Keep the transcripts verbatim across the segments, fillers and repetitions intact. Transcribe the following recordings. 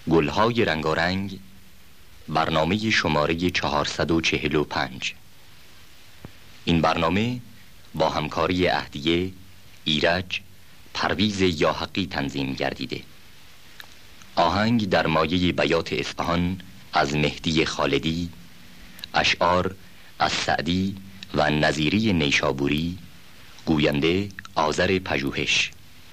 گلهای رنگارنگ، برنامه شماره چهارصد و چهل و پنج. این برنامه با همکاری اهدیه، ایرج، پرویز یاحقی تنظیم گردیده. آهنگ در مایه بیات اصفهان از مهدی خالدی، اشعار از سعدی و نظیری نیشابوری، گوینده آذر پژوهش.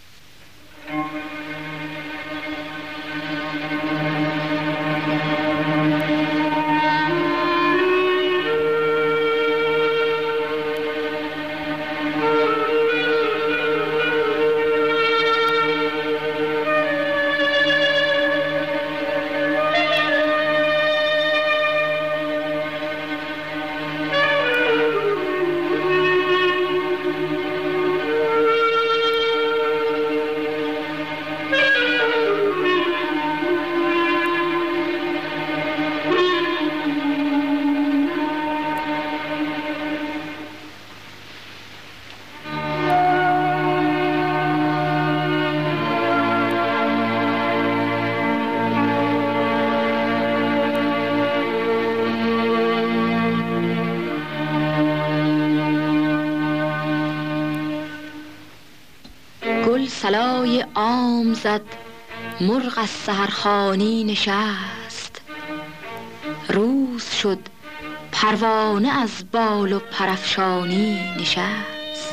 صلای عام زد، مرغ از سحرخوانی نشست. روز شد، پروانه از بال و پرافشانی نشست.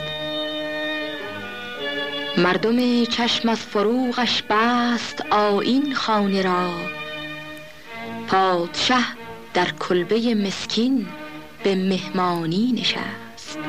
مردم چشم از فروغش بست آیین خانه را. پادشه در کلبه مسکین به مهمانی نشست.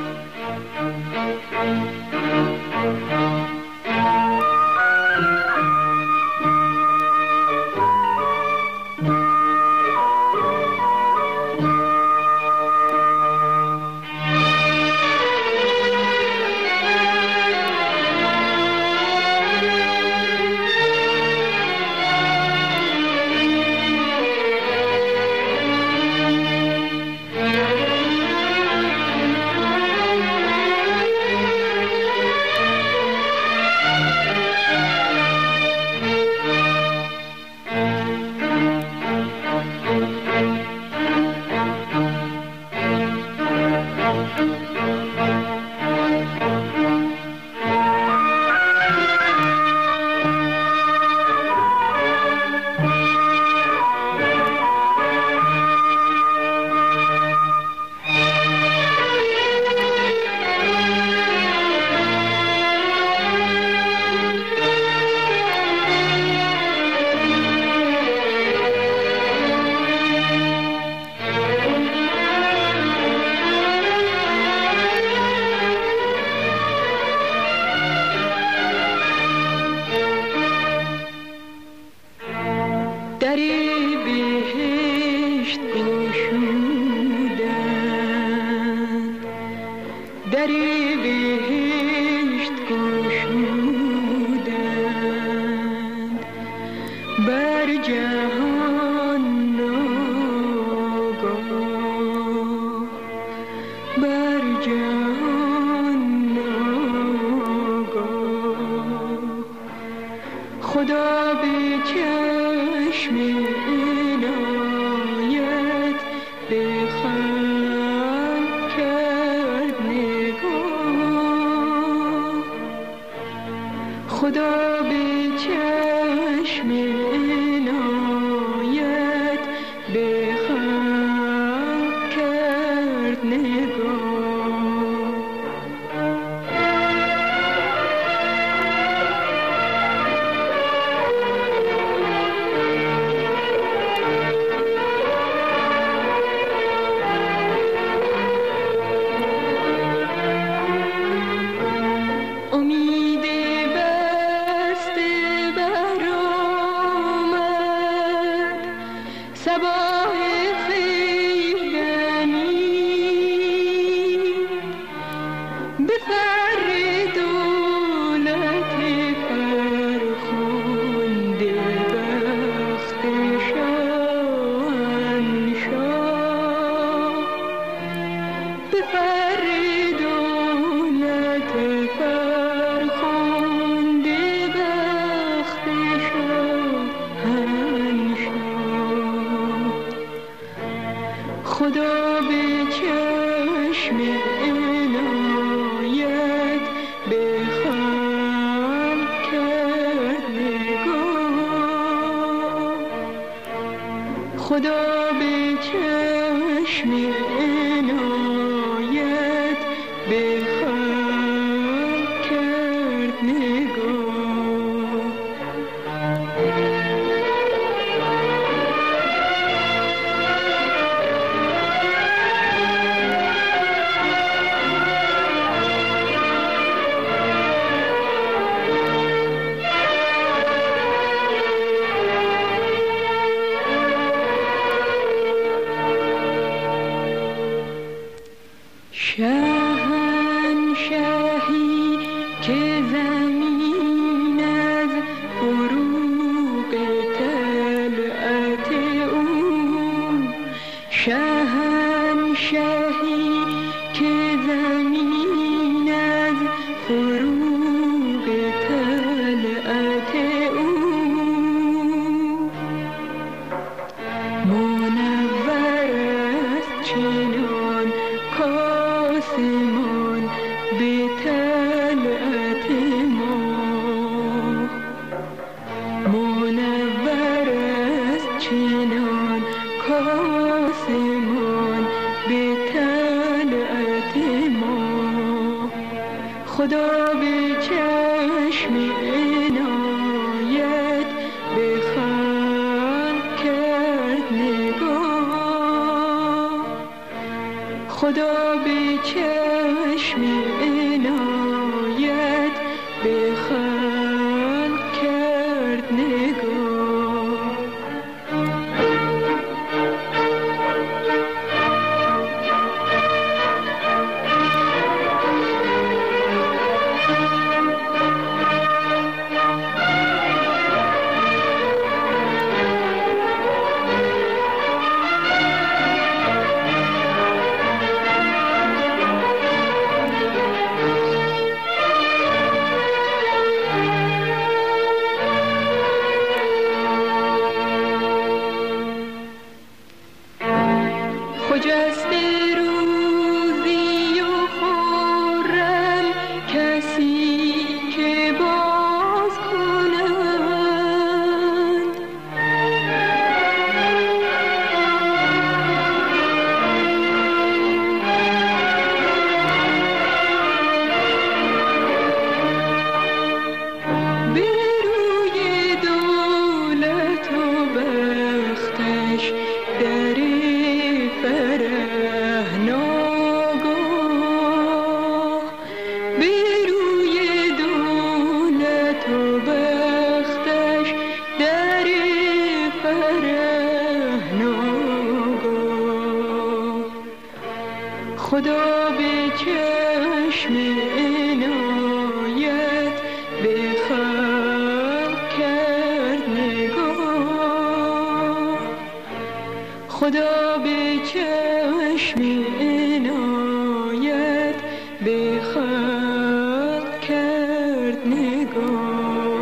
خدا به چشم عنایت به خلق کرد نگاه. خدا به چشم عنایت به خلق کرد نگاه. امید بسته برآمد خدا به چشم عنایت به خلق کرد نگاه. شهنشهی که زمین از فروغ طلعت او، شهنشهی که زمین از فروغ طلعت او، منور است چنان آسمان به طلعت ما، منور است چنان کاسمان به طلعت ما. خدا به چشم عنایت به خلق کرد نگاه. خدا به چشم عنایت به خلق کرد نگاه. خجسته روزی و خرم کسی که باز کنند، به روی دولت و بختش در فرح ناگاه، به روی دولت و بختش در فرح ناگاه. خدا به چشم عنایت به خلق کرد نگاه. خدا به چشم عنایت به خلق کرد نگاه.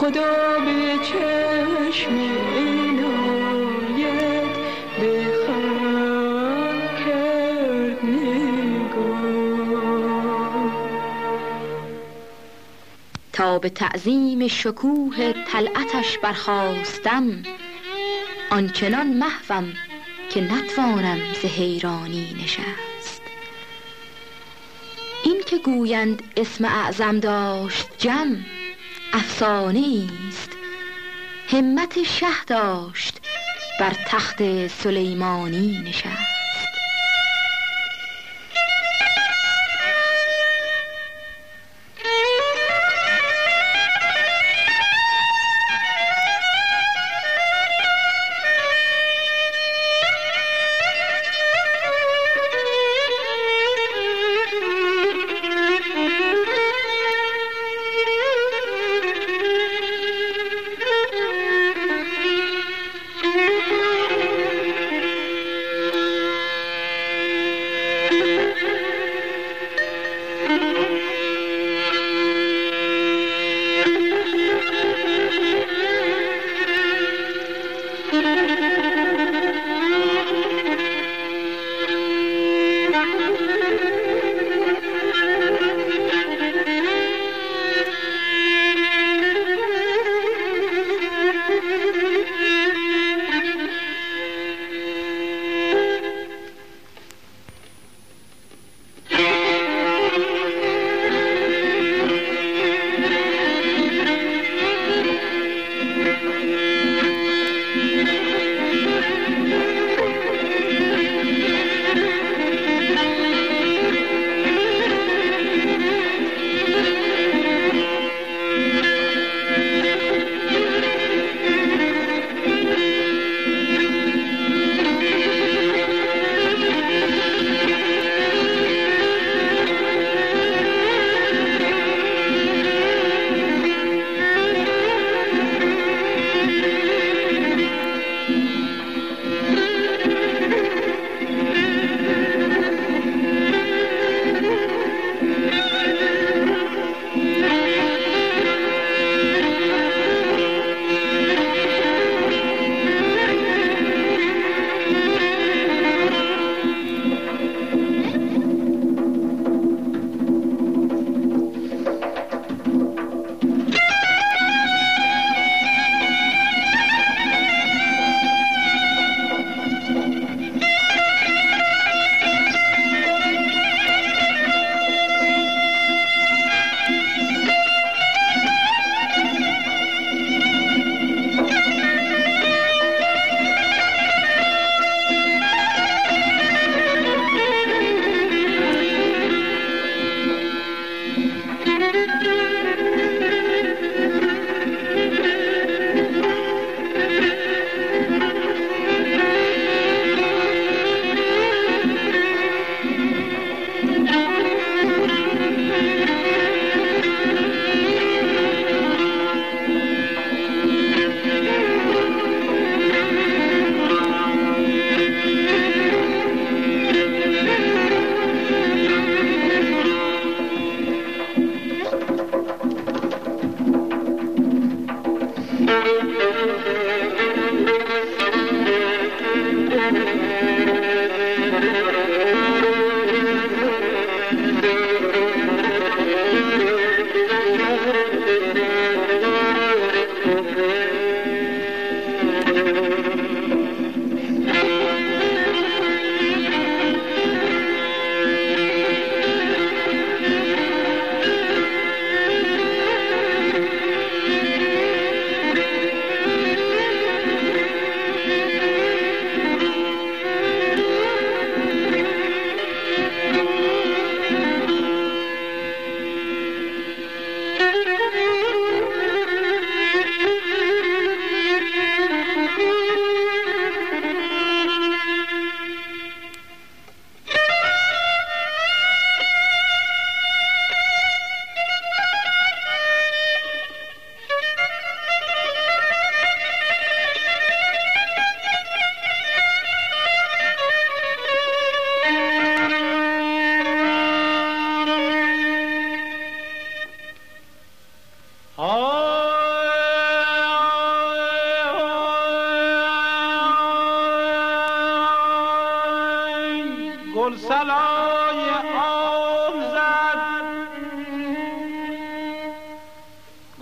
خدا به چشم عنایت به خلق کرد نگاه. تا به تعظیم شکوه طلعتش برخاستم، آنچنان محوم که نتوانم ز حیرانی نشست. این که گویند اسم اعظم داشت جم، افسانه است. همت شه داشت بر تخت سلیمانی نشست.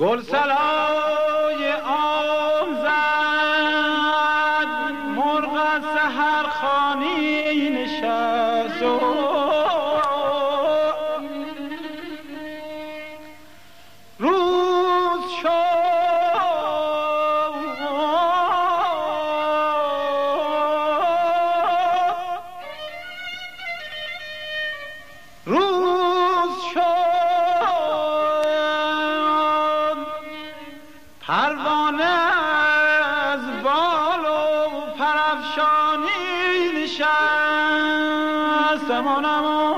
گل سرای آم زد، مرغ از سحر خوانی نشست و روز شد روز شد پروانه از بال و پرافشانی نشست امان امان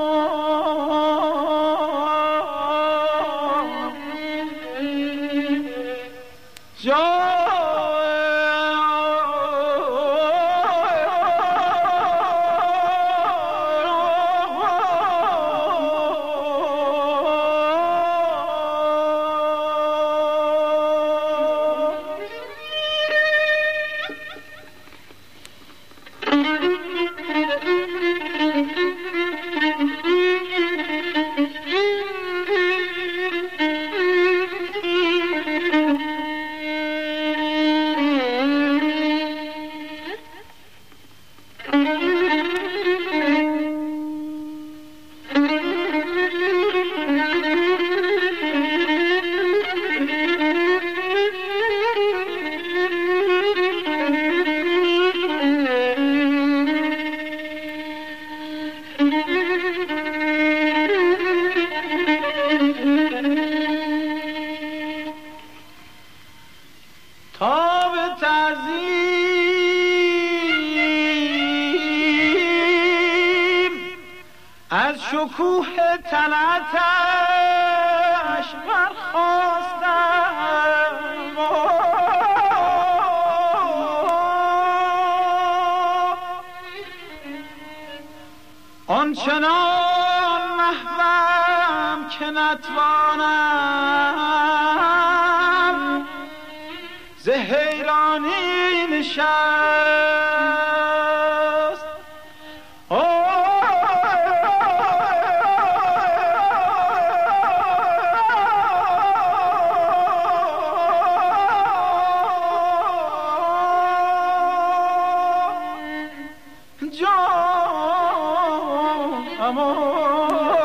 تا به تعظیم از شکوه طلعتش برخاستم آنچنان محوم که نتوانم ز حیرانی نشست جان امان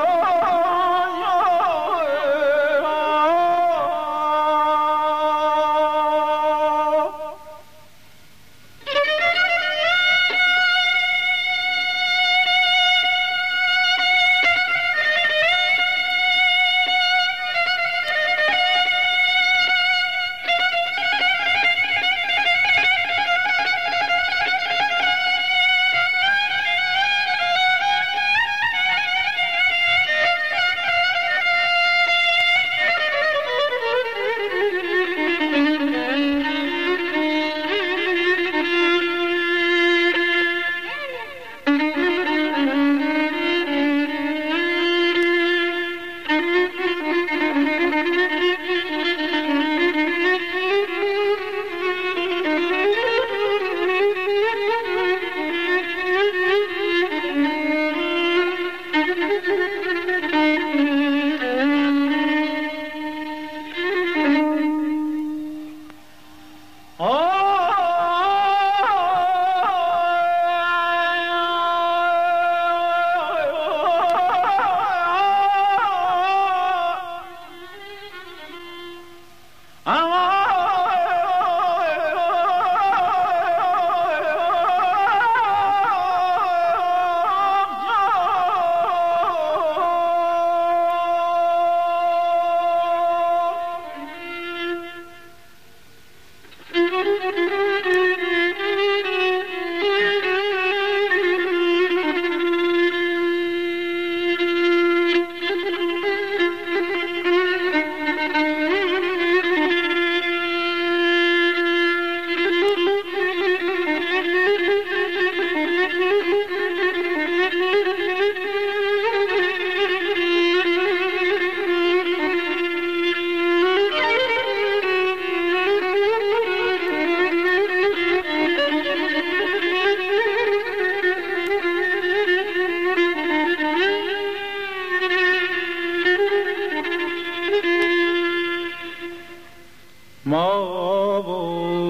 ما و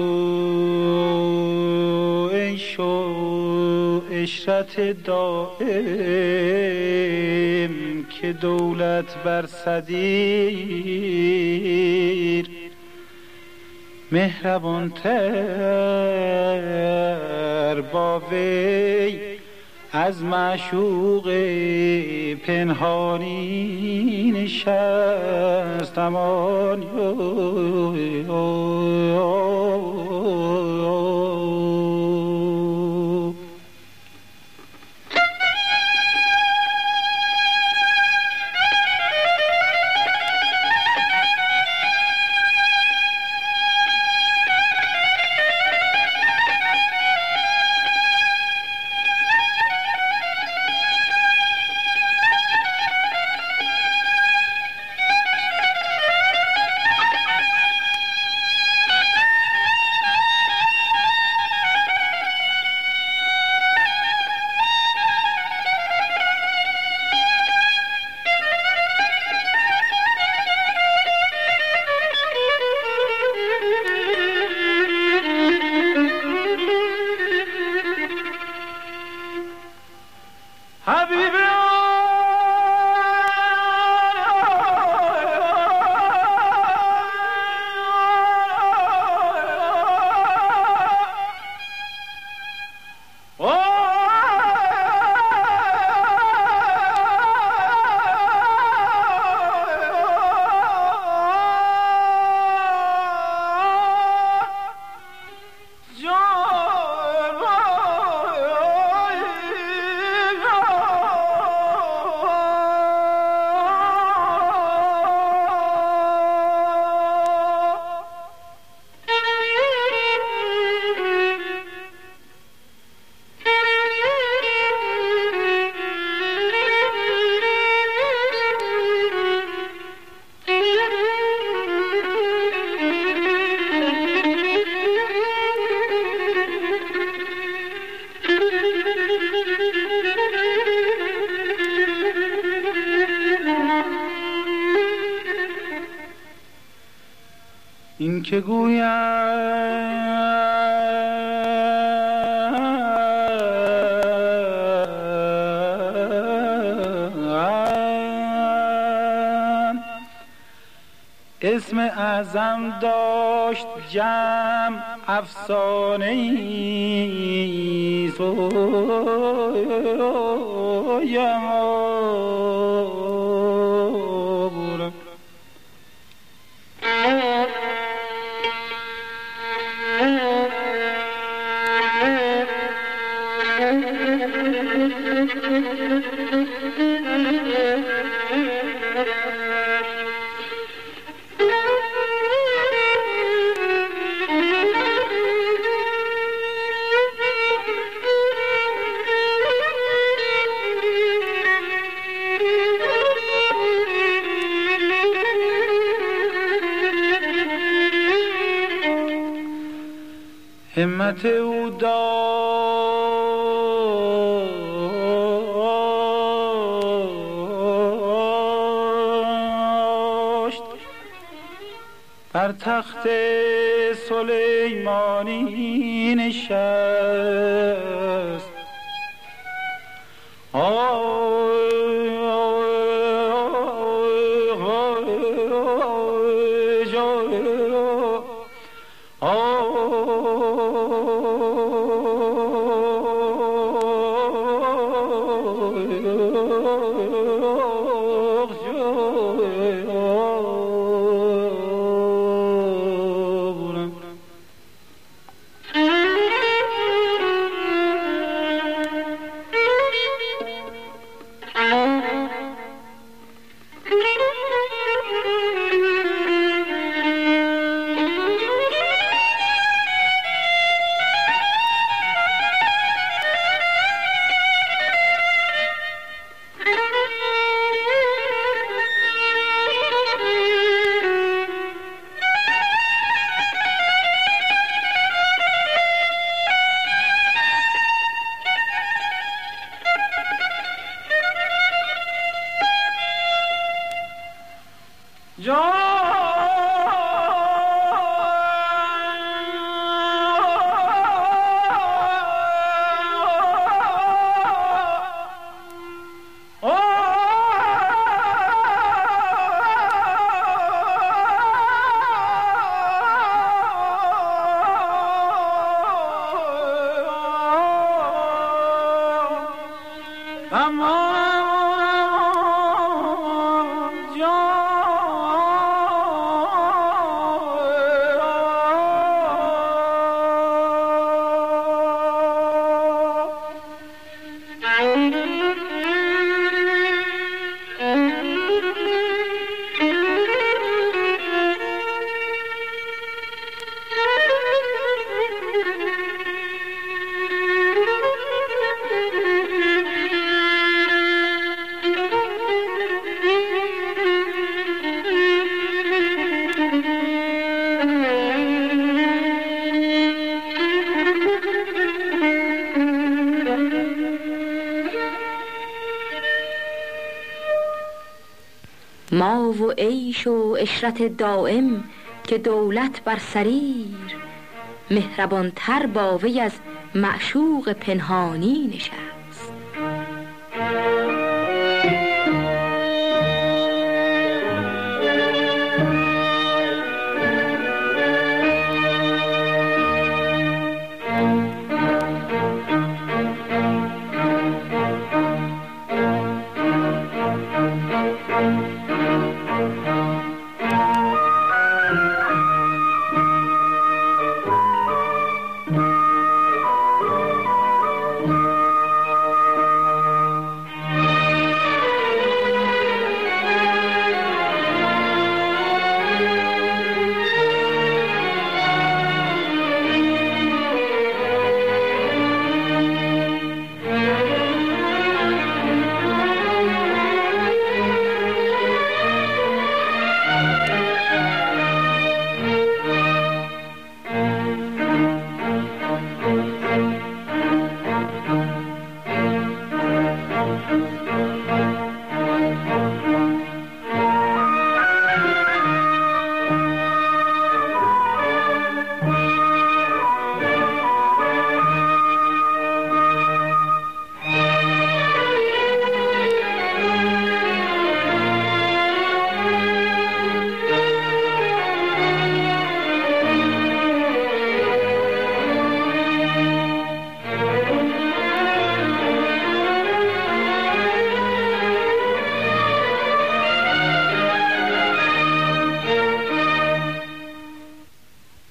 عیش و عشرت دائم که دولت بر صدیر مهربانتر با وی از معشوق پنهانی نشست. امان این که گویم اسم اعظم داشت جمع افسانه ایست همت او داشت بر تخت سلیمانی نشست. جان اما ما و عیش و عشرت دائم که دولت بر سریر، مهربان تر با وی از معشوق پنهانی نشست.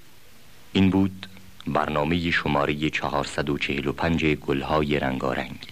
این بود برنامه شماره چهارصد و چهل و پنج گلهای رنگارنگ.